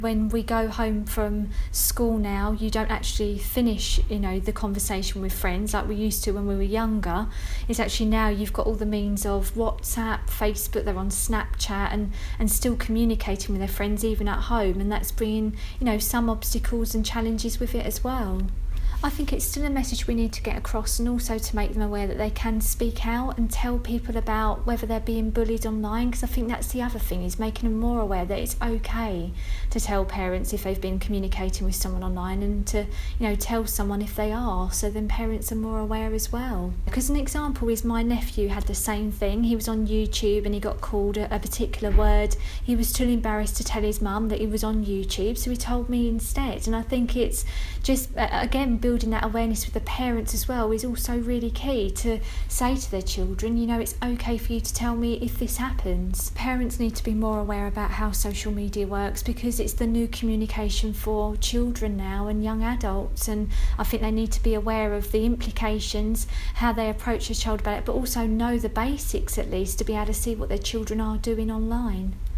When we go home from school now, you don't actually finish, the conversation with friends like we used to when we were younger. It's actually now you've got all the means of WhatsApp, Facebook, they're on Snapchat and still communicating with their friends even at home, and that's bringing, some obstacles and challenges with it as well. I think it's still a message we need to get across, and also to make them aware that they can speak out and tell people about whether they're being bullied online, because I think that's the other thing, is making them more aware that it's okay to tell parents if they've been communicating with someone online, and to tell someone if they are, so then parents are more aware as well. Because an example is my nephew had the same thing. He was on YouTube and he got called a particular word. He was too embarrassed to tell his mum that he was on YouTube, so he told me instead. And I think it's just, again, building that awareness with the parents as well is also really key, to say to their children, it's okay for you to tell me if this happens. Parents need to be more aware about how social media works, because it's the new communication for children now and young adults, and I think they need to be aware of the implications, how they approach a child about it, but also know the basics at least, to be able to see what their children are doing online.